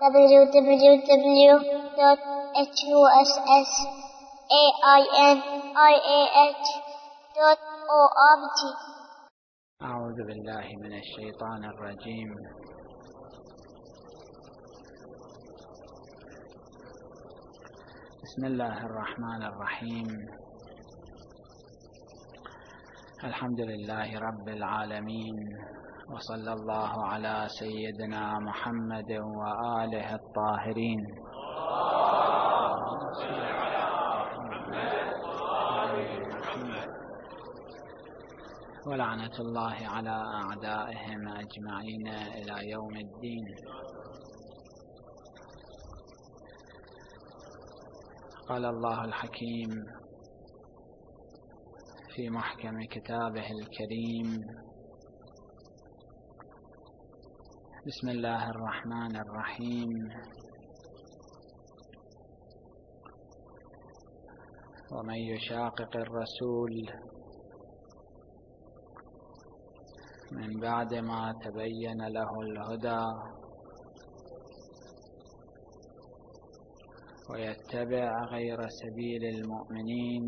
www.husainiah.org. أعوذ بالله من الشيطان الرجيم. بسم الله الرحمن الرحيم. الحمد لله رب العالمين، وصلى الله على سيدنا محمد وآله الطاهرين. ولعنة الله على أعدائهم أجمعين إلى يوم الدين. قال الله الحكيم في محكم كتابه الكريم: بسم الله الرحمن الرحيم. ومن يشاقق الرسول من بعد ما تبين له الهدى ويتبع غير سبيل المؤمنين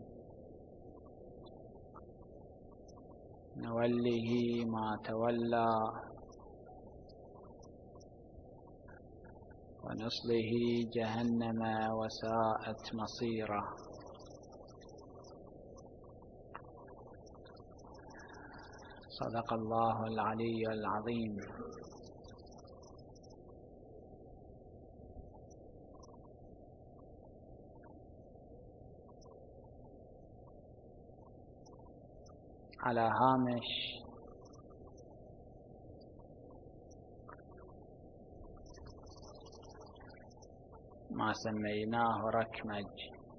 نوله ما تولى ونصله جهنم وساءت مصيره. صدق الله العلي العظيم. على هامش ما سميناه ركمج،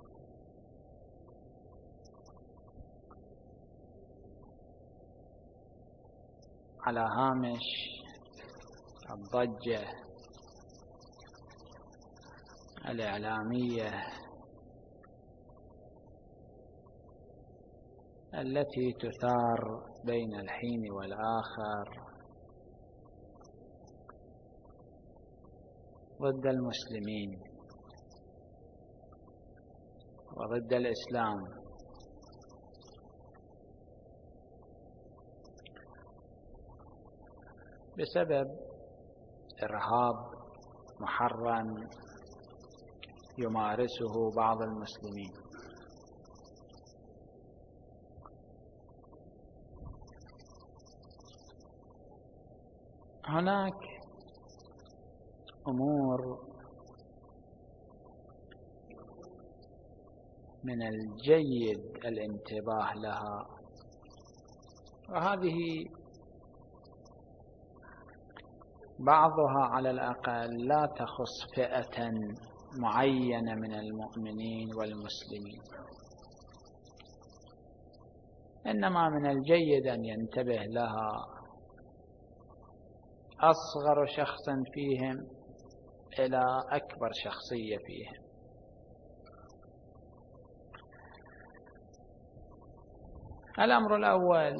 على هامش الضجة الإعلامية التي تثار بين الحين والآخر ضد المسلمين وضد الإسلام، بسبب إرهاب محرم يمارسه بعض المسلمين. هناك أمور من الجيد الانتباه لها، وهذه بعضها على الأقل لا تخص فئة معينة من المؤمنين والمسلمين، إنما من الجيد أن ينتبه لها أصغر شخص فيهم إلى أكبر شخصية فيهم. الأمر الأول: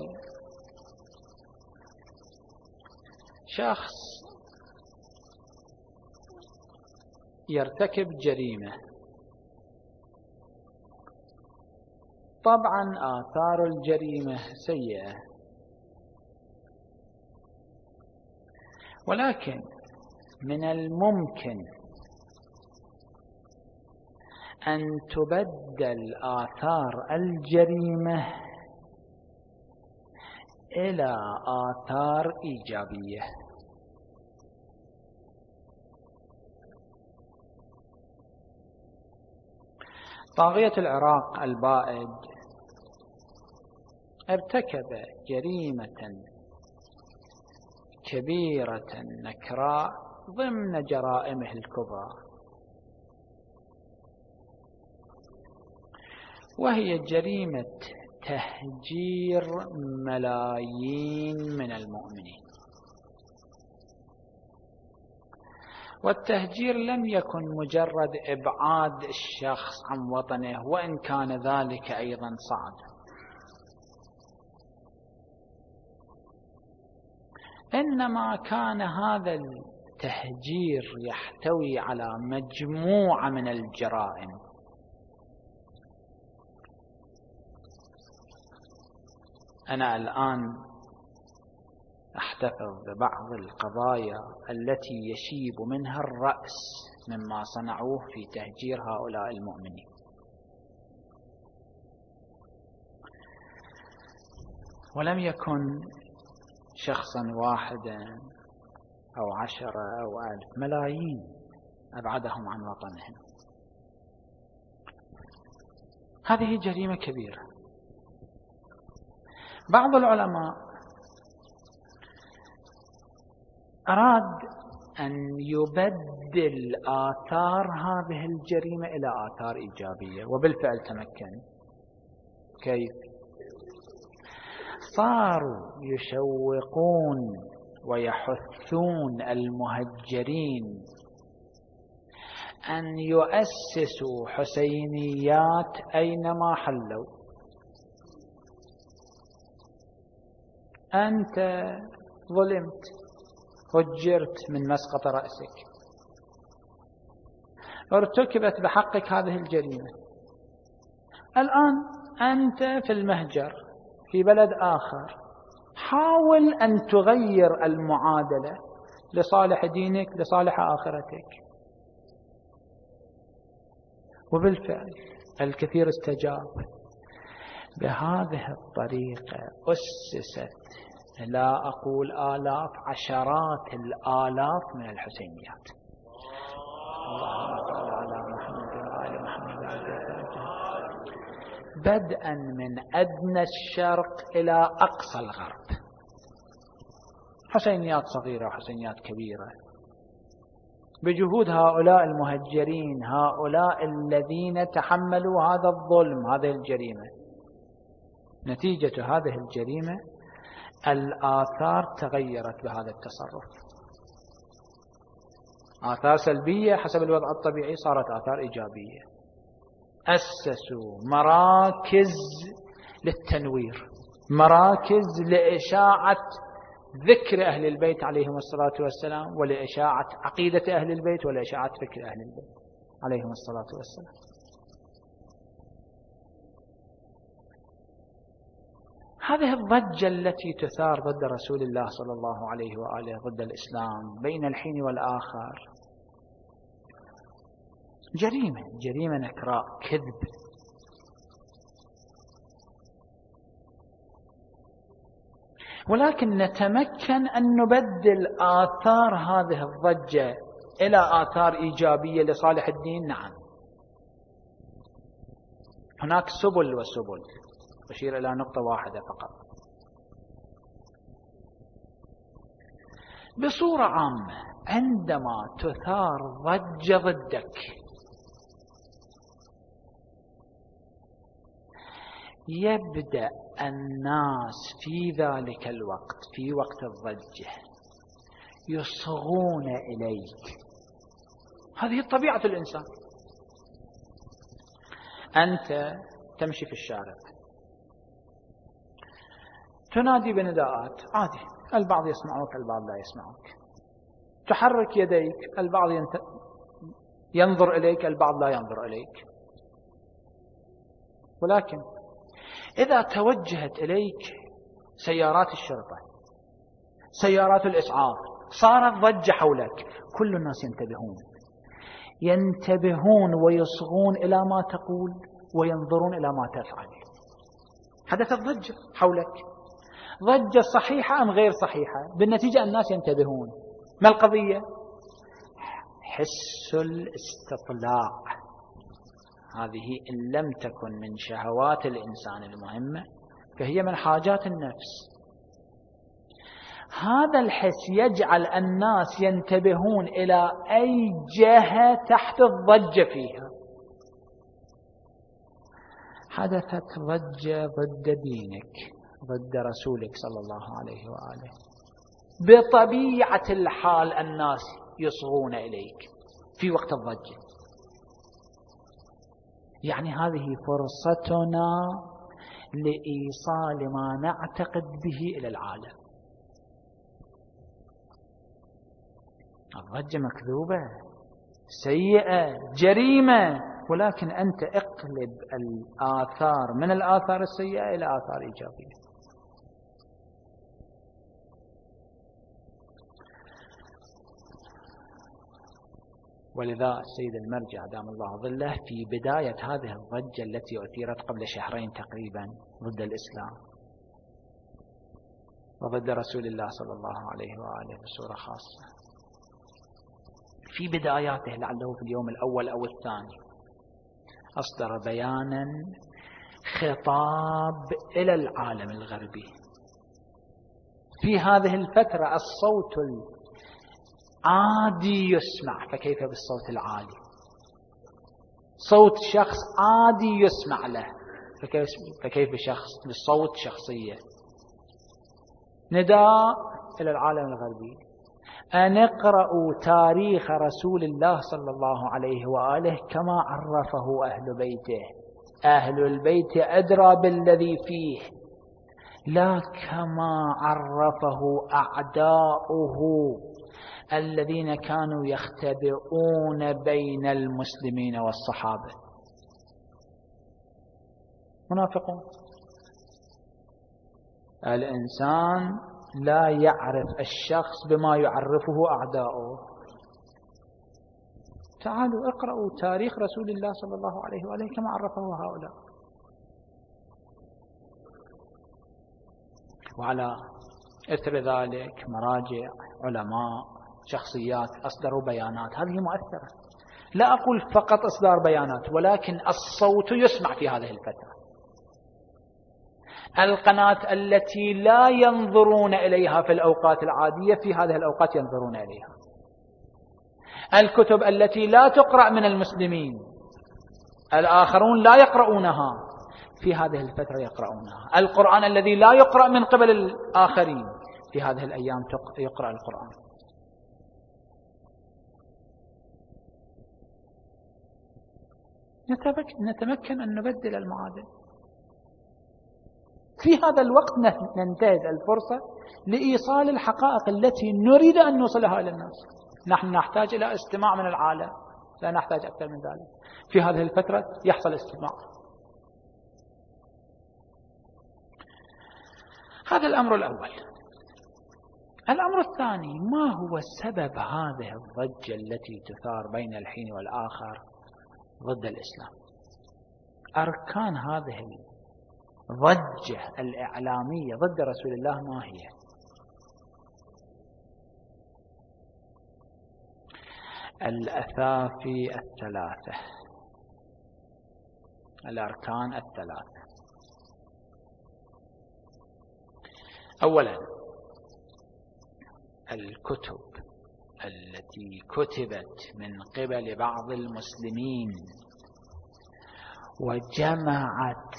شخص يرتكب جريمة، طبعا آثار الجريمة سيئة، ولكن من الممكن أن تبدل آثار الجريمة إلى آثار إيجابية. طاغية العراق البائد ارتكب جريمة كبيرة نكراء ضمن جرائمه الكبرى، وهي جريمة تهجير ملايين من المؤمنين. والتهجير لم يكن مجرد إبعاد الشخص عن وطنه، وإن كان ذلك أيضا صعب، إنما كان هذا التهجير يحتوي على مجموعة من الجرائم. أنا الآن أحتفظ ببعض القضايا التي يشيب منها الرأس مما صنعوه في تهجير هؤلاء المؤمنين. ولم يكن شخصا واحدا أو 10 أو 1000، ملايين أبعدهم عن وطنهم. هذه جريمة كبيرة. بعض العلماء أراد أن يبدل آثار هذه الجريمة إلى آثار إيجابية، وبالفعل تمكن. كيف؟ صاروا يشوقون ويحثون المهجرين أن يؤسسوا حسينيات أينما حلوا. أنت ظلمت، هجرت من مسقط رأسك، ارتكبت بحقك هذه الجريمة، الآن أنت في المهجر في بلد آخر، حاول أن تغير المعادلة لصالح دينك، لصالح آخرتك. وبالفعل الكثير استجاب. بهذه الطريقة أسست، لا أقول آلاف، عشرات الآلاف من الحسينيات. اللهم صل على محمد وآل محمد، بدءا من أدنى الشرق إلى أقصى الغرب، حسينيات صغيرة وحسينيات كبيرة، بجهود هؤلاء المهجرين، هؤلاء الذين تحملوا هذا الظلم، هذه الجريمة. نتيجة هذه الجريمة الآثار تغيرت بهذا التصرف. آثار سلبية حسب الوضع الطبيعي صارت آثار إيجابية. أسسوا مراكز للتنوير، مراكز لإشاعة ذكر أهل البيت عليهم الصلاة والسلام، ولإشاعة عقيدة أهل البيت، ولإشاعة فكر أهل البيت عليهم الصلاة والسلام. هذه الضجة التي تثار ضد رسول الله صلى الله عليه وآله، ضد الإسلام بين الحين والآخر، جريمة نكراء، كذب. ولكن نتمكن أن نبدل آثار هذه الضجة إلى آثار إيجابية لصالح الدين. نعم، هناك سبل وسبل، أشير إلى نقطة واحدة فقط. بصورة عامة عندما تثار ضجة ضدك يبدأ الناس في ذلك الوقت، في وقت الضجة، يصغون إليك. هذه طبيعة الإنسان. أنت تمشي في الشارع، تنادي بنداءات عادي، البعض يسمعك البعض لا يسمعك، تحرك يديك، البعض ينظر إليك البعض لا ينظر إليك. ولكن إذا توجهت إليك سيارات الشرطة، سيارات الإسعاف، صارت ضجة حولك، كل الناس ينتبهون ويصغون إلى ما تقول وينظرون إلى ما تفعل. حدثت ضجة حولك، ضجة صحيحة أم غير صحيحة، بالنتيجة الناس ينتبهون. ما القضية؟ حس الاستطلاع. هذه إن لم تكن من شهوات الإنسان المهمة فهي من حاجات النفس. هذا الحس يجعل الناس ينتبهون إلى أي جهة تحت الضجة فيها. حدثت ضجة ضد دينك، ضد رسولك صلى الله عليه وآله، بطبيعة الحال الناس يصغون إليك في وقت الضجة. يعني هذه فرصتنا لإيصال ما نعتقد به إلى العالم. الضجة مكذوبة سيئة جريمة، ولكن أنت اقلب الآثار من الآثار السيئة إلى آثار إيجابية. ولذا السيد المرجع دام الله ظله في بداية هذه الضجة التي أثيرت قبل شهرين تقريبا ضد الإسلام وضد رسول الله صلى الله عليه وآله بصورة خاصة، في بداياته لعله في اليوم الأول أو الثاني أصدر بيانا خطاب إلى العالم الغربي. في هذه الفترة الصوت العادي يسمع، فكيف بالصوت العالي؟ صوت شخص عادي يسمع له، فكيف بالصوت شخصية. نداء إلى العالم الغربي أن اقرأوا تاريخ رسول الله صلى الله عليه وآله كما عرفه أهل بيته. أهل البيت أدرى بالذي فيه، لا كما عرفه أعداؤه الذين كانوا يختبئون بين المسلمين والصحابة. منافقون. الإنسان لا يعرف الشخص بما يعرفه أعداؤه. تعالوا اقرأوا تاريخ رسول الله صلى الله عليه وآله كما عرفه هؤلاء. وعلى إثر ذلك مراجع علماء شخصيات أصدروا بيانات، هذه مؤثرة. لا أقول فقط إصدار بيانات، ولكن الصوت يسمع في هذه الفترة. القناة التي لا ينظرون إليها في الأوقات العادية في هذه الأوقات ينظرون إليها. الكتب التي لا تقرأ من المسلمين، الآخرون لا يقرؤونها، في هذه الفترة يقرؤونها. القرآن الذي لا يقرأ من قبل الآخرين، في هذه الأيام يقرأ القرآن. نتمكن أن نبدل المعادن. في هذا الوقت ننتهز الفرصة لإيصال الحقائق التي نريد أن نوصلها إلى الناس. نحن نحتاج إلى استماع من العالم، لا نحتاج أكثر من ذلك. في هذه الفترة يحصل استماع. هذا الأمر الأول. الأمر الثاني، ما هو سبب هذه الضجة التي تثار بين الحين والآخر ضد الإسلام؟ أركان هذه الضجة الإعلامية ضد رسول الله ما هي؟ الأثافي الثلاثة، الأركان الثلاثة. أولا، الكتب التي كتبت من قبل بعض المسلمين وجمعت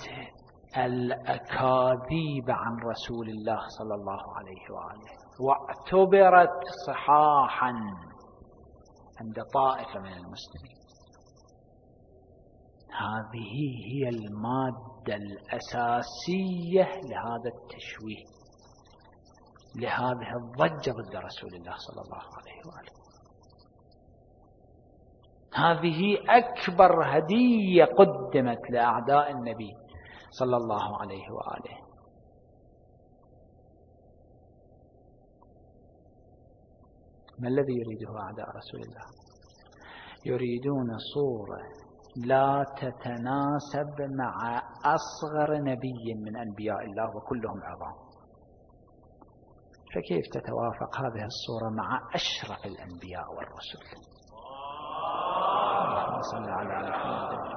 الأكاذيب عن رسول الله صلى الله عليه وآله واعتبرت صحاحا عند طائفة من المسلمين. هذه هي المادة الأساسية لهذا التشويه، لهذه الضجة ضد رسول الله صلى الله عليه وآله. هذه أكبر هدية قدمت لأعداء النبي صلى الله عليه وآله. ما الذي يريده أعداء رسول الله؟ يريدون صورة لا تتناسب مع أصغر نبي من أنبياء الله وكلهم عظام. فكيف تتوافق هذه الصورة مع أشرف الأنبياء والرسل؟ اللهم صل على محمد.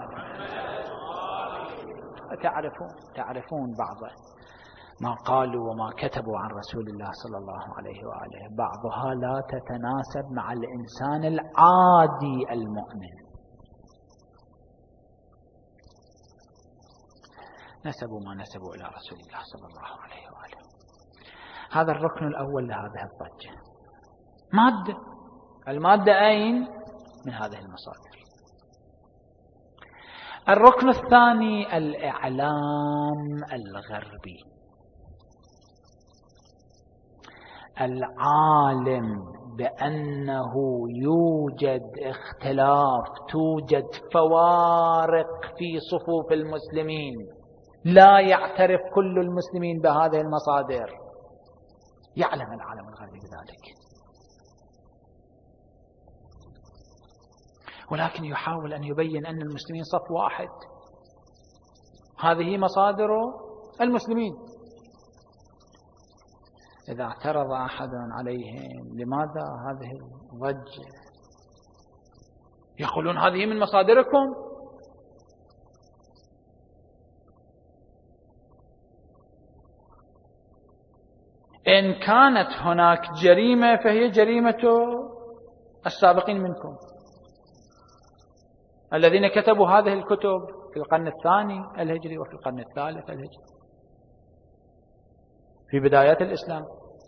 تعرفون بعض ما قالوا وما كتبوا عن رسول الله صلى الله عليه وآله، بعضها لا تتناسب مع الإنسان العادي المؤمن. نسبوا ما نسبوا إلى رسول الله صلى الله عليه وآله. هذا الركن الأول لهذه الضجة. المادة أين؟ من هذه المصادر. الركن الثاني، الإعلام الغربي. العالم بأنه يوجد اختلاف، توجد فوارق في صفوف المسلمين، لا يعترف كل المسلمين بهذه المصادر. يعلم العالم الغربي بذلك، ولكن يحاول أن يبين أن المسلمين صف واحد، هذه مصادر المسلمين. إذا اعترض أحد عليهم لماذا هذه الضجة؟ يقولون هذه من مصادركم. إن كانت هناك جريمة فهي جريمة السابقين منكم الذين كتبوا هذه الكتب في القرن الثاني الهجري وفي القرن الثالث الهجري في بدايات الإسلام.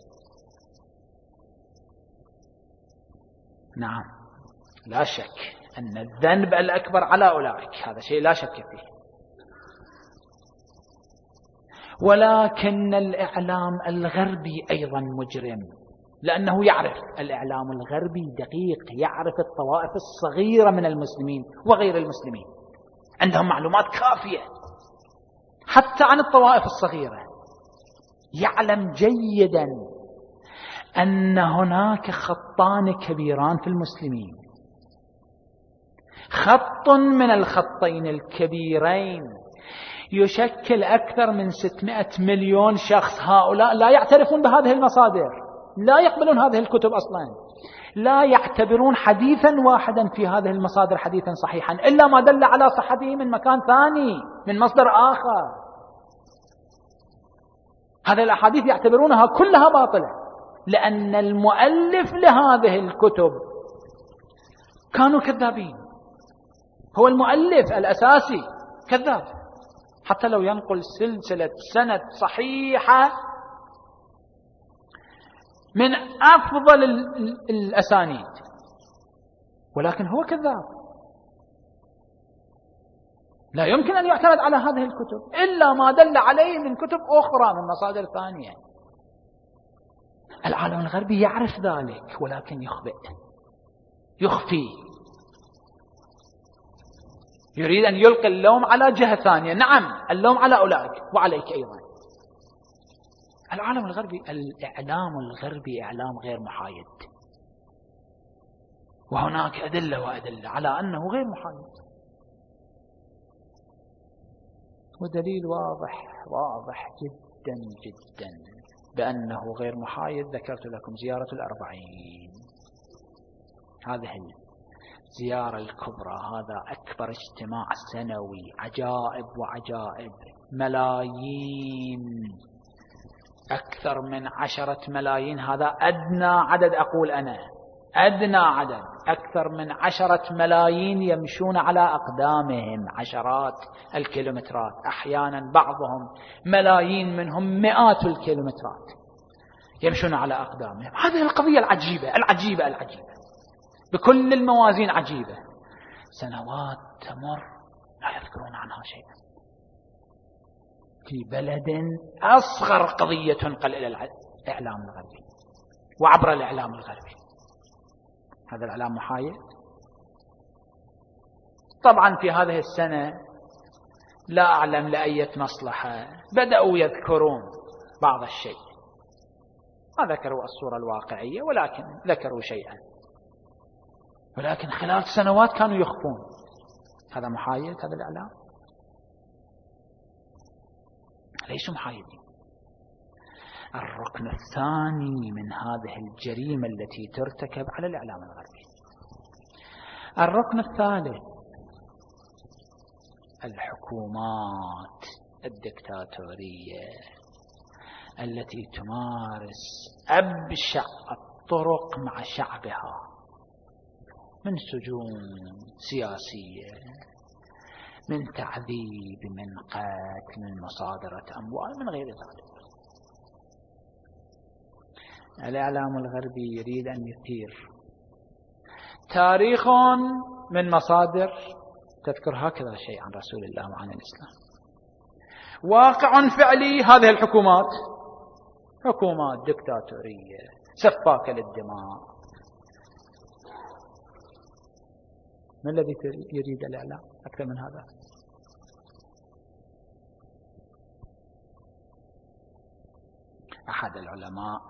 نعم، لا شك أن الذنب الأكبر على أولئك، هذا شيء لا شك فيه، ولكن الإعلام الغربي أيضا مجرم، لأنه يعرف، الإعلام الغربي دقيق، يعرف الطوائف الصغيرة من المسلمين وغير المسلمين، عندهم معلومات كافية حتى عن الطوائف الصغيرة. يعلم جيدا أن هناك خطان كبيران في المسلمين، خط من الخطين الكبيرين يشكل أكثر من 600 مليون شخص، هؤلاء لا يعترفون بهذه المصادر، لا يقبلون هذه الكتب أصلا، لا يعتبرون حديثا واحدا في هذه المصادر حديثا صحيحا إلا ما دل على صحته من مكان ثاني، من مصدر آخر. هذه الأحاديث يعتبرونها كلها باطلة، لأن المؤلف لهذه الكتب كانوا كذابين، هو المؤلف الأساسي كذاب، حتى لو ينقل سلسلة سند صحيحة من أفضل الأسانيد، ولكن هو كذاب. لا يمكن أن يعتمد على هذه الكتب إلا ما دل عليه من كتب أخرى من مصادر ثانية. العالم الغربي يعرف ذلك، ولكن يخفي، يريد أن يلقي اللوم على جهة ثانية. نعم، اللوم على أولئك وعليك أيضا. العالم الغربي، الإعلام الغربي إعلام غير محايد، وهناك أدلة وأدلة على أنه غير محايد، ودليل واضح جدا جدا بأنه غير محايد. ذكرت لكم زيارة الأربعين، هذه الزيارة الكبرى، هذا أكبر اجتماع سنوي، عجائب وعجائب، ملايين، أكثر من 10 ملايين، هذا أدنى عدد، أقول أنا أدنى عدد، أكثر من 10 ملايين يمشون على أقدامهم عشرات الكيلومترات، أحيانا بعضهم ملايين منهم مئات الكيلومترات يمشون على أقدامهم. هذه القضية العجيبة بكل الموازين عجيبة، سنوات تمر لا يذكرون عنها شيئا، في بلد أصغر قضية تنقل إلى الإعلام الغربي وعبر الإعلام الغربي. هذا الإعلام محايد. طبعا في هذه السنة لا أعلم لأية مصلحة بدأوا يذكرون بعض الشيء، ما ذكروا الصورة الواقعية ولكن ذكروا شيئا، ولكن خلال سنوات كانوا يخفون. هذا محايد؟ هذا الإعلام ليسوا محايدين. الركن الثاني من هذه الجريمة التي ترتكب على الإعلام الغربي، الركن الثالث، الحكومات الدكتاتورية التي تمارس أبشع الطرق مع شعبها، من سجون سياسية، من تعذيب، من قتل، من مصادرة أموال، من غير ذلك. الإعلام الغربي يريد أن يثير تاريخ من مصادر تذكر هكذا شيء عن رسول الله وعن الإسلام، واقع فعلي. هذه الحكومات حكومات دكتاتورية سفاكة للدماء، ما الذي يريد الإعلام أكثر من هذا؟ أحد العلماء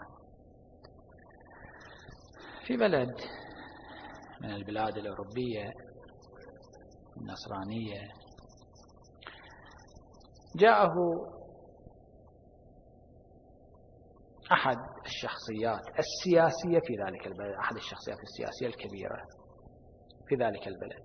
في بلد من البلاد الأوروبية النصرانية جاءه أحد الشخصيات السياسية في ذلك البلد، أحد الشخصيات السياسية الكبيرة في ذلك البلد،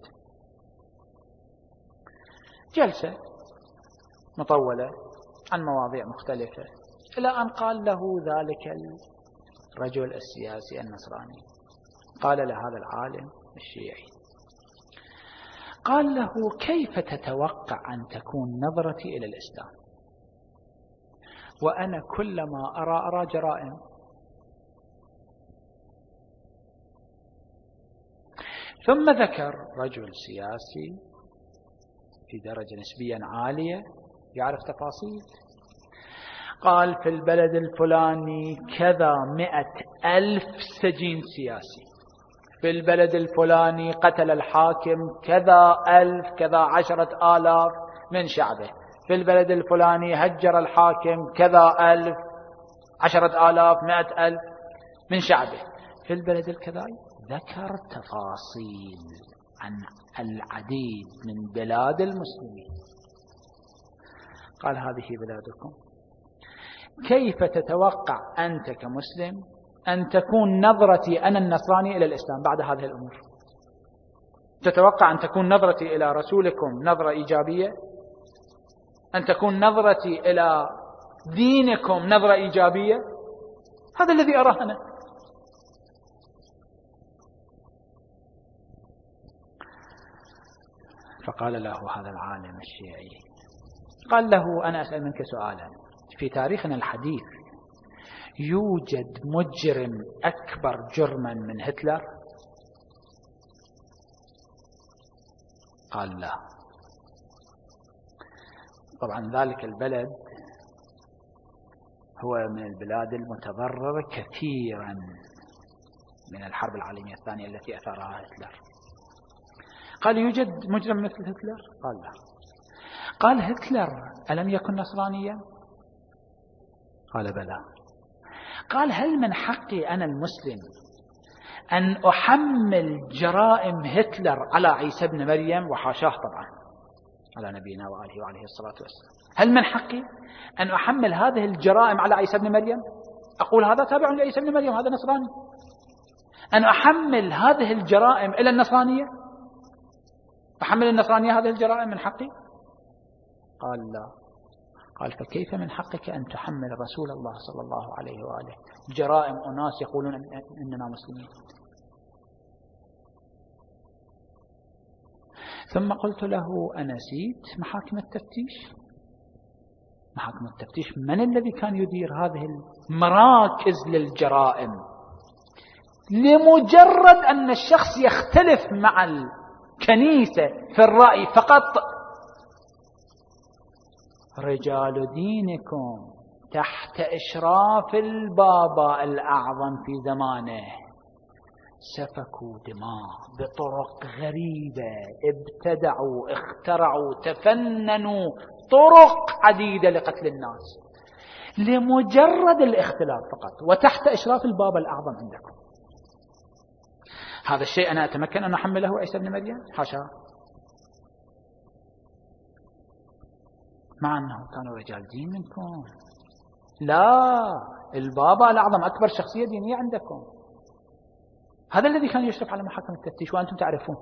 جلسة مطولة عن مواضيع مختلفة، إلى أن قال له ذلك الرجل السياسي النصراني، قال لهذا العالم الشيعي، قال له: كيف تتوقع أن تكون نظرتي إلى الإسلام وأنا كلما أرى جرائم؟ ثم ذكر رجل سياسي في درجة نسبيا عالية يعرف تفاصيل، قال: في البلد الفلاني كذا 100,000 سجين سياسي، في البلد الفلاني قتل الحاكم كذا 1000 كذا 10,000 من شعبه، في البلد الفلاني هجر الحاكم كذا 1000 10,000 100,000 من شعبه، في البلد الكذا. ذكر تفاصيل عن العديد من بلاد المسلمين. قال: هذه بلادكم، كيف تتوقع أنت كمسلم أن تكون نظرتي أنا النصراني إلى الإسلام بعد هذه الأمور؟ تتوقع أن تكون نظرتي إلى رسولكم نظرة إيجابية؟ أن تكون نظرتي إلى دينكم نظرة إيجابية؟ هذا الذي أراه أنا. فقال له هذا العالم الشيعي، قال له: أنا أسأل منك سؤالا، في تاريخنا الحديث يوجد مجرم أكبر جرما من هتلر؟ قال: لا. طبعا ذلك البلد هو من البلاد المتضررة كثيرا من الحرب العالمية الثانية التي أثارها هتلر. قال: يوجد مجرم مثل هتلر؟ قال: لا. قال: هتلر ألم يكن نصرانيا؟ قال: بلى. قال: هل من حقي أنا المسلم أن أحمل جرائم هتلر على عيسى بن مريم، وحاشاه طبعا على نبينا وآله وعليه الصلاة والسلام، هل من حقي أن أحمل هذه الجرائم على عيسى بن مريم؟ أقول هذا تابع لعيسى بن مريم، هذا نصراني، أن أحمل هذه الجرائم إلى النصرانية؟ أحمل النصرانية هذه الجرائم من حقي؟ قال: لا. قال: فكيف من حقك أن تحمل رسول الله صلى الله عليه وآله جرائم أناس يقولون إننا مسلمين؟ ثم قلت له: أنسيت محاكم التفتيش؟ محاكم التفتيش من الذي كان يدير هذه المراكز للجرائم؟ لمجرد أن الشخص يختلف مع الكنيسة في الرأي فقط. رجال دينكم تحت إشراف البابا الأعظم في زمانه سفكوا دماء بطرق غريبة، ابتدعوا، اخترعوا، تفننوا طرق عديدة لقتل الناس لمجرد الاختلاف فقط، وتحت إشراف البابا الأعظم عندكم. هذا الشيء أنا أتمكن أن أحمله عيسى بن مريم؟ حاشا. مع أنه كانوا رجال دين منكم. لا، البابا الأعظم أكبر شخصية دينية عندكم، هذا الذي كان يشرف على محاكم التفتيش وأنتم تعرفون.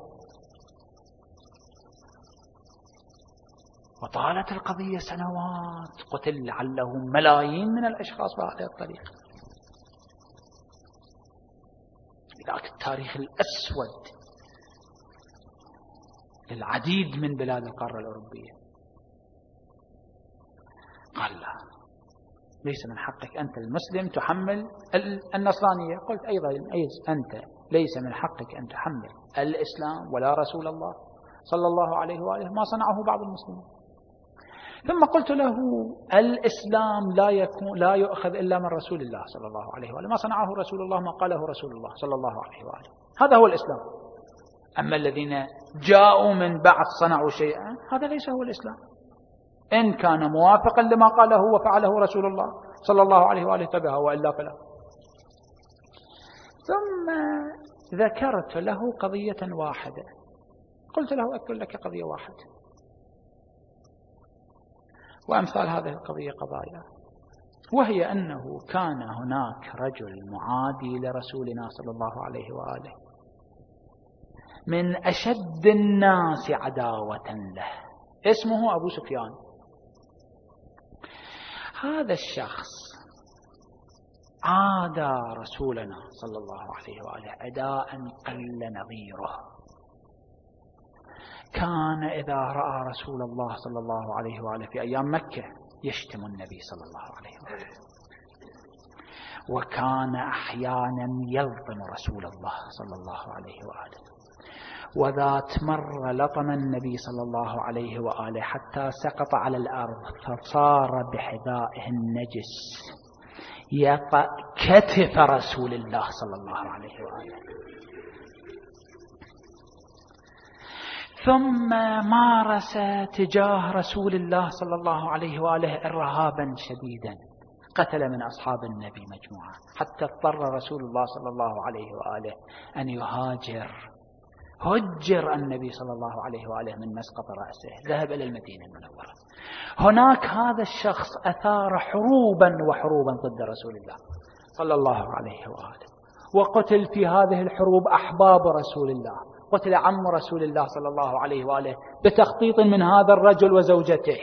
وطالت القضية سنوات، قتل لعله ملايين من الأشخاص بهذه الطريقة. ذاك التاريخ الأسود للعديد من بلاد القارة الأوروبية. قال: لا، ليس من حقك أنت المسلم تحمل النصرانية. قلت: أيضا أنت ليس من حقك أن تحمل الإسلام ولا رسول الله صلى الله عليه وآله ما صنعه بعض المسلمين. ثم قلت له: الإسلام لا يؤخذ إلا من رسول الله صلى الله عليه وآله، ما صنعه رسول الله ما قاله رسول الله صلى الله عليه وآله، هذا هو الإسلام. أما الذين جاءوا من بعد صنعوا شيئا، هذا ليس هو الإسلام. إن كان موافقا لما قاله وفعله رسول الله صلى الله عليه وآله تبعه، وإلا فلا. ثم ذكرت له قضية واحدة، قلت له أذكر لك قضية واحدة، وأمثال هذه القضية قضايا، وهي أنه كان هناك رجل معادي لرسولنا صلى الله عليه وآله من أشد الناس عداوة له، اسمه أبو سفيان. هذا الشخص عادى رسولنا صلى الله عليه وآله عداء قل نظيره. كان إذا رأى رسول الله صلى الله عليه وآله في أيام مكة يشتم النبي صلى الله عليه وآله، وكان أحيانا يلطم رسول الله صلى الله عليه وآله. وذات مرة لطم النبي صلى الله عليه وآله حتى سقط على الأرض، فصار بحذائه النجس يطأ كتف رسول الله صلى الله عليه وآله. ثم مارس تجاه رسول الله صلى الله عليه وآله إرهابا شديدا، قتل من أصحاب النبي مجموعة، حتى اضطر رسول الله صلى الله عليه وآله أن يهاجر. هجر النبي صلى الله عليه وآله من مسقط رأسه، ذهب إلى المدينة المنورة. هناك هذا الشخص أثار حروبا وحروبا ضد رسول الله صلى الله عليه وآله، وقتل في هذه الحروب أحباب رسول الله، قتل عم رسول الله صلى الله عليه وآله بتخطيط من هذا الرجل وزوجته.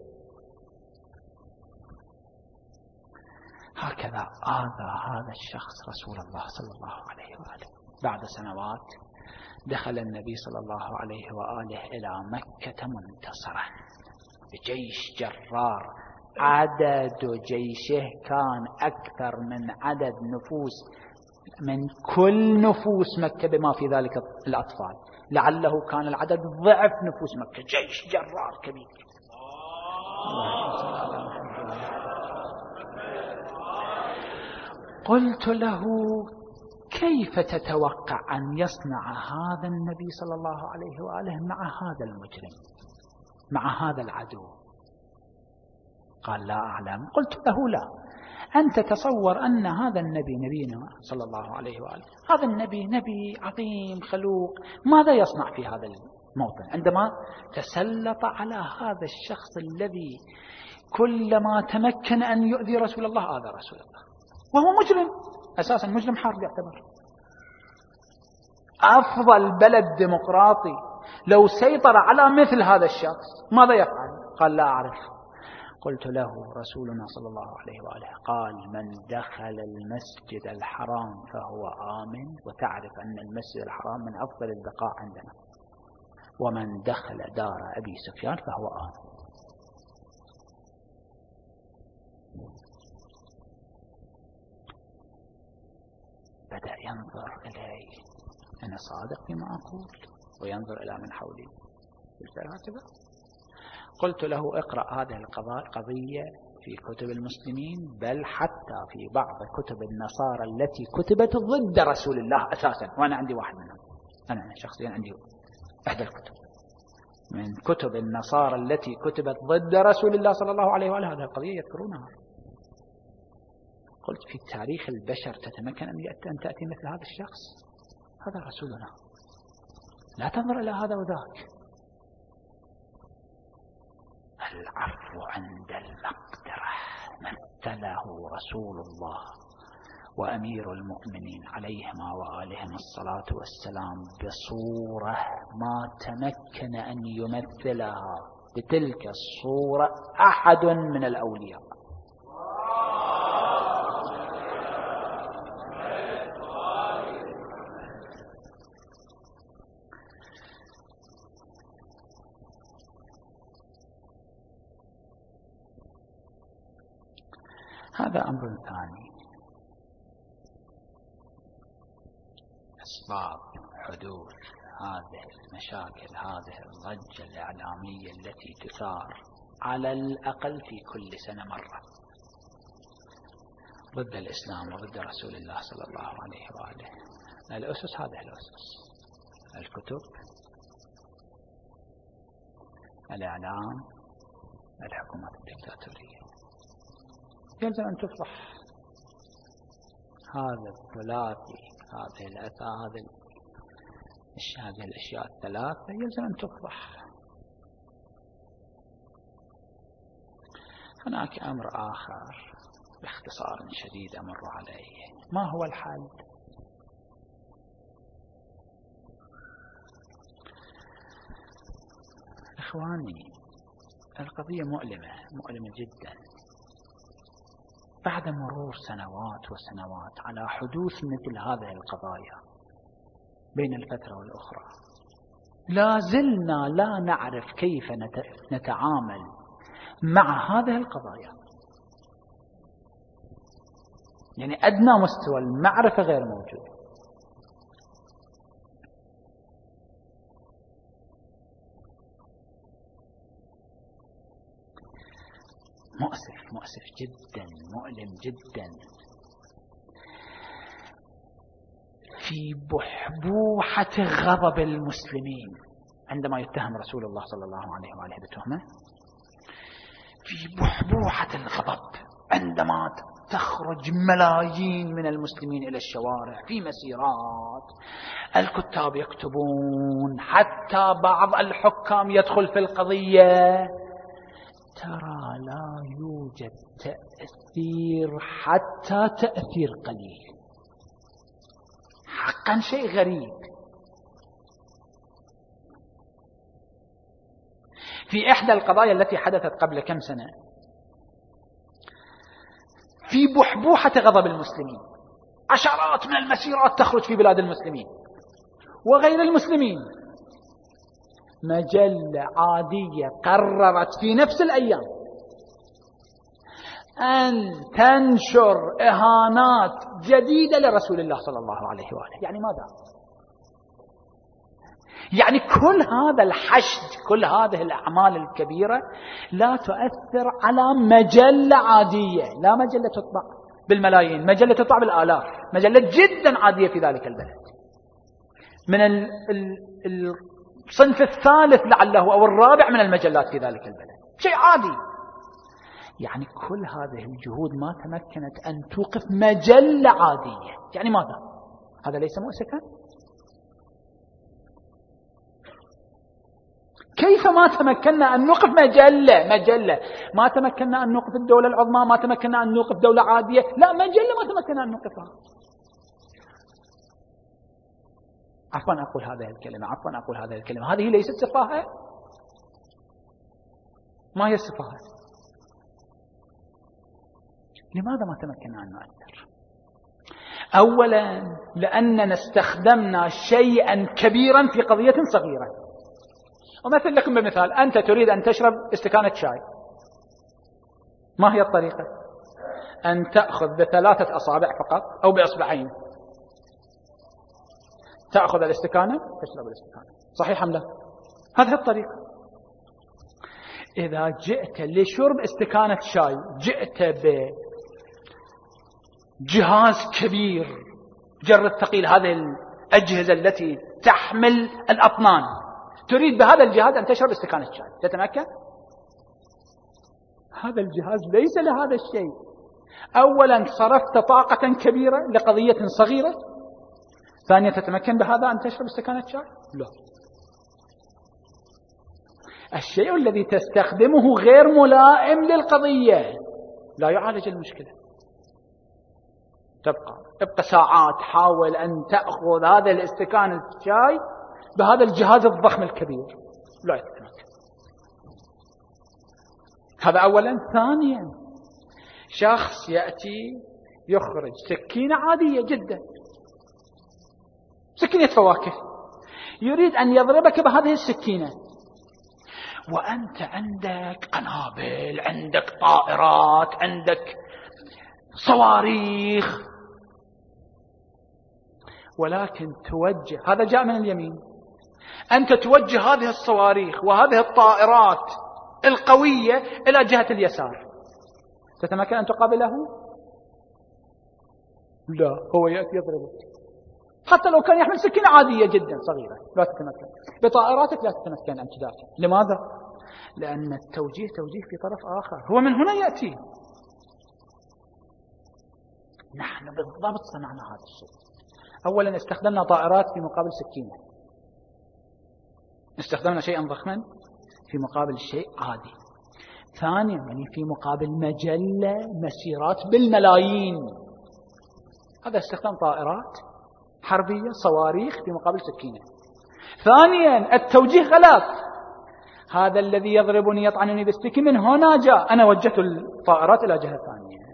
هكذا آذى هذا الشخص رسول الله صلى الله عليه وآله. بعد سنوات دخل النبي صلى الله عليه وآله إلى مكة منتصرا بجيش جرار، عدد جيشه كان أكثر من عدد نفوس، من كل نفوس مكة بما في ذلك الأطفال، لعله كان العدد ضعف نفوس مكة، جيش جرار كبير. قلت له كيف تتوقع أن يصنع هذا النبي صلى الله عليه وآله مع هذا المجرم، مع هذا العدو؟ قال لا أعلم. قلت له لا، أنت تصور أن هذا النبي نبينا صلى الله عليه وآله، هذا النبي نبي عظيم خلوق، ماذا يصنع في هذا الموطن عندما تسلط على هذا الشخص الذي كلما تمكن أن يؤذي رسول الله آذى رسول الله، وهو مجرم أساسا، مجرم حرب يعتبر. أفضل بلد ديمقراطي لو سيطر على مثل هذا الشخص ماذا يفعل؟ قال لا أعرف. قلت له رسولنا صلى الله عليه وآله قال من دخل المسجد الحرام فهو آمن، وتعرف أن المسجد الحرام من أفضل البقاع عندنا، ومن دخل دار أبي سفيان فهو آمن. بدأ ينظر إلي أنا صادق فيما أقول، وينظر إلى من حولي. قلت له اقرأ هذه القضية في كتب المسلمين، بل حتى في بعض كتب النصارى التي كتبت ضد رسول الله أساسا، وأنا عندي واحد منهم، أنا شخصيا عندي إحدى الكتب من كتب النصارى التي كتبت ضد رسول الله صلى الله عليه وآله، هذه القضية يذكرونها. قلت في تاريخ البشر تتمكن أن تأتي مثل هذا الشخص؟ هذا رسولنا، لا تنظر إلى هذا وذاك. العفو عند المقدرة مثله رسول الله وأمير المؤمنين عليهما وآلهم الصلاة والسلام بصورة ما تمكن أن يمثلها بتلك الصورة أحد من الأولياء. هذا أمر ثاني. أسباب حدوث هذه المشاكل، هذه الضجة الإعلامية التي تثار على الأقل في كل سنة مرة ضد الإسلام وضد رسول الله صلى الله عليه وآله. الأسس هذه الأسس، الكتب الإعلام، الحكومات الدكتاتورية. يلزم أن تفضح هذا الثلاثي، هذه الأشياء الثلاثة يلزم أن تفضح. هناك أمر آخر باختصار شديد أمر عليه. ما هو الحل؟ إخواني، القضية مؤلمة جدا. بعد مرور سنوات وسنوات على حدوث مثل هذه القضايا بين الفترة والأخرى، لا زلنا لا نعرف كيف نتعامل مع هذه القضايا. يعني أدنى مستوى المعرفة غير موجود. مؤسف جدا، مؤلم جدا. في بحبوحة غضب المسلمين عندما يتهم رسول الله صلى الله عليه وآله بتهمة، في بحبوحة الغضب عندما تخرج ملايين من المسلمين إلى الشوارع في مسيرات، الكتاب يكتبون، حتى بعض الحكام يدخل في القضية، ترى لا يوجد تأثير حتى تأثير قليل. حقا شيء غريب. في إحدى القضايا التي حدثت قبل كم سنة، في بحبوحة غضب المسلمين، عشرات من المسيرات تخرج في بلاد المسلمين وغير المسلمين، مجلة عادية قررت في نفس الأيام أن تنشر إهانات جديدة لرسول الله صلى الله عليه وآله. يعني ماذا؟ يعني كل هذا الحشد، كل هذه الأعمال الكبيرة لا تؤثر على مجلة عادية، لا مجلة تطبع بالملايين، مجلة تطبع بالآلاف، مجلة جدا عادية في ذلك البلد، من الصنف الثالث لعله أو الرابع من المجلات في ذلك البلد، شيء عادي. يعني كل هذه الجهود ما تمكنت أن توقف مجلة عادية. يعني ماذا؟ هذا ليس مؤسفا؟ كيف ما تمكنا أن نوقف مجلة؟ ما تمكنا أن نوقف الدولة العظمى، ما تمكنا أن نوقف دولة عادية، لا، مجلة ما تمكنا أن نوقفها. عفوا أقول هذه الكلمة، هذه ليست سفاهة. ما هي السفاهة؟ لماذا ما تمكنا أن نؤثر؟ أولا لأننا استخدمنا شيئا كبيرا في قضية صغيرة. ومثل لكم بمثال، أنت تريد أن تشرب استكانة شاي، ما هي الطريقة؟ أن تأخذ ب3 أصابع فقط أو بإصبعين، تأخذ الاستكانة تشرب الاستكانة، صحيح أم لا؟ هذه الطريقة. إذا جئت لشرب استكانة شاي، جئت بجهاز كبير جر الثقيل، هذه الأجهزة التي تحمل الأطنان، تريد بهذا الجهاز أن تشرب استكانة شاي، تتمكن؟ هذا الجهاز ليس لهذا الشيء. أولا صرفت طاقة كبيرة لقضية صغيرة، ثانيا تتمكن بهذا أن تشرب استكانة شاي؟ لا. الشيء الذي تستخدمه غير ملائم للقضية، لا يعالج المشكلة. تبقى ساعات حاول أن تأخذ هذا الاستكانة الشاي بهذا الجهاز الضخم الكبير، لا يتمكن. هذا أولا. ثانيا، شخص يأتي يخرج سكينة عادية جدا، سكينة فواكه، يريد أن يضربك بهذه السكينة، وأنت عندك قنابل، عندك طائرات، عندك صواريخ، ولكن توجه، هذا جاء من اليمين، أنت توجه هذه الصواريخ وهذه الطائرات القوية إلى جهة اليسار، تتمكن أن تقابله؟ لا، هو يأتي يضربك حتى لو كان يحمل سكينة عادية جدا صغيرة، لا تتمكن. بطائراتك لا تتمكن أن تدافع. لماذا؟ لأن التوجيه توجيه في طرف آخر، هو من هنا يأتي. نحن بالضبط صنعنا هذا الشيء. أولا استخدمنا طائرات في مقابل سكينة، استخدمنا شيئا ضخما في مقابل شيء عادي. ثانيا يعني في مقابل مجلة مسيرات بالملايين، هذا استخدام طائرات حربية صواريخ في مقابل سكينة. ثانيا التوجيه غلط، هذا الذي يضربني يطعنني بالسكي من هنا جاء، أنا وجهت الطائرات إلى جهة ثانية.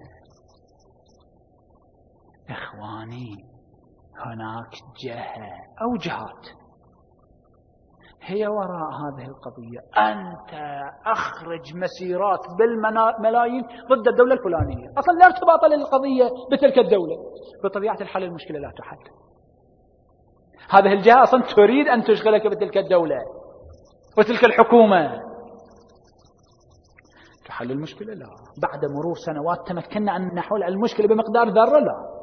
إخواني هناك جهة أو جهات هي وراء هذه القضية. أنت أخرج مسيرات بالملايين ضد الدولة الفلانية، أصلا لا ارتباط للقضية بتلك الدولة، بطبيعة الحال المشكلة لا تحل. هذه الجهة أصلا تريد أن تشغلك بتلك الدولة وتلك الحكومة، تحل المشكلة؟ لا. بعد مرور سنوات تمكنا أن نحل المشكلة بمقدار ذرة؟ لا.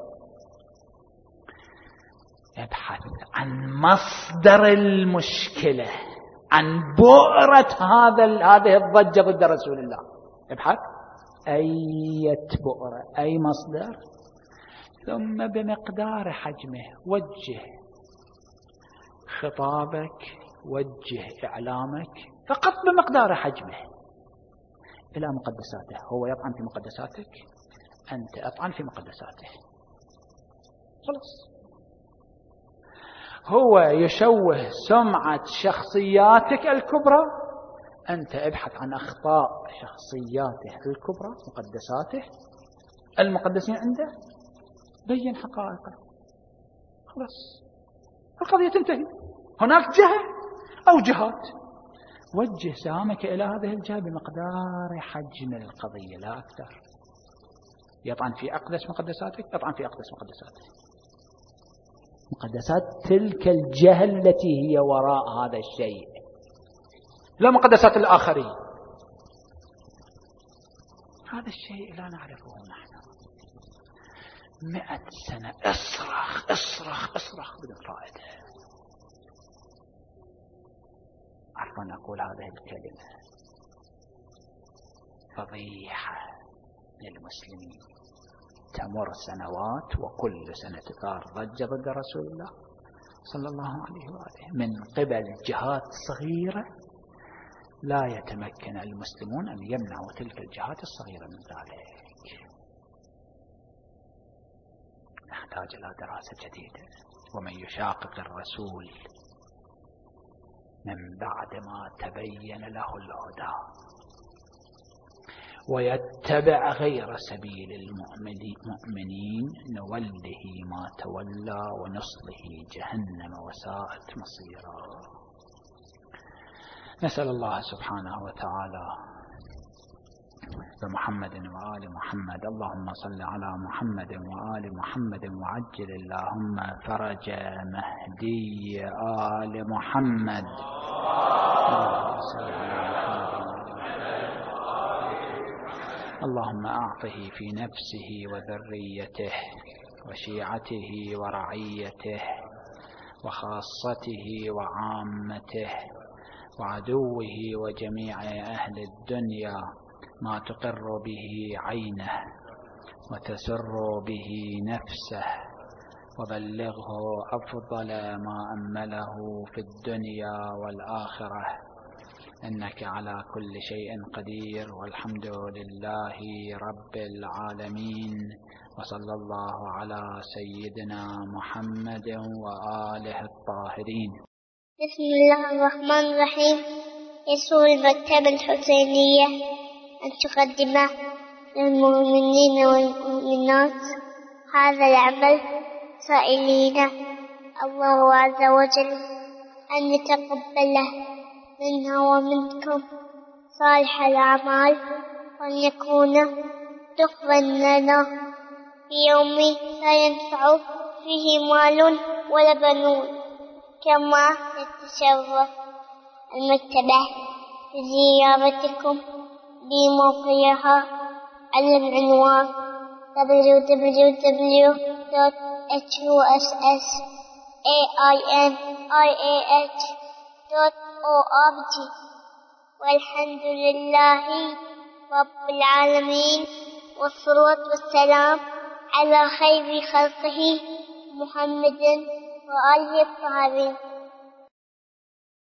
يبحث عن مصدر المشكلة، عن بؤرة هذه الضجة ضد رسول الله. يبحث أي بؤرة، أي مصدر، ثم بمقدار حجمه وجه خطابك، وجه إعلامك فقط بمقدار حجمه إلى مقدساته. هو يطعن في مقدساتك، أنت أطعن في مقدساته، خلاص. هو يشوه سمعة شخصياتك الكبرى، أنت ابحث عن أخطاء شخصياته الكبرى، مقدساته المقدسين عنده، بين حقائقه، خلاص القضية تنتهي. هناك جهة أو جهات، وجه سهامك إلى هذه الجهة بمقدار حجم القضية لا أكثر. يطعن في أقدس مقدساتك، يطعن في أقدس مقدساتك، مقدسات تلك الجهة التي هي وراء هذا الشيء، لا مقدسات الآخرين. هذا الشيء لا نعرفه نحن. 100 سنة اصرخ اصرخ اصرخ بدون فائدة. عفوا أقول هذه الكلمة، فضيحة للمسلمين. تمر سنوات وكل سنة تثار ضجة ضد رسول الله صلى الله عليه وآله من قبل جهات صغيرة، لا يتمكن المسلمون أن يمنعوا تلك الجهات الصغيرة من ذلك. نحتاج إلى دراسة جديدة. ومن يشاقق الرسول من بعد ما تبين له الهدى ويتبع غير سبيل المؤمنين نوله ما تولى ونصله جهنم وساءت مصيرا. نسأل الله سبحانه وتعالى بمحمد وآل محمد، اللهم صل على محمد وآل محمد وعجل اللهم فرج مهدي آل محمد. اللهم أعطه في نفسه وذريته وشيعته ورعيته وخاصته وعامته وعدوه وجميع أهل الدنيا ما تقر به عينه وتسر به نفسه، وبلغه أفضل ما أمله في الدنيا والآخرة، إنك على كل شيء قدير، والحمد لله رب العالمين، وصلى الله على سيدنا محمد وآله الطاهرين. بسم الله الرحمن الرحيم. يسر المكتبة الحسينية أن تقدم للمؤمنين والمؤمنات هذا العمل، سائلين الله عز وجل أن يتقبله منا ومنكم صالح الأعمال، وأن يكون دخلا لنا في يوم لا ينفع فيه مال ولا بنون. كما يتشرف المكتبة بزيارتكم بموقعها على العنوان www.hussaiah.org، والحمد لله رب العالمين، والصلاة والسلام على خير خلقه محمد وآله الطاهرين.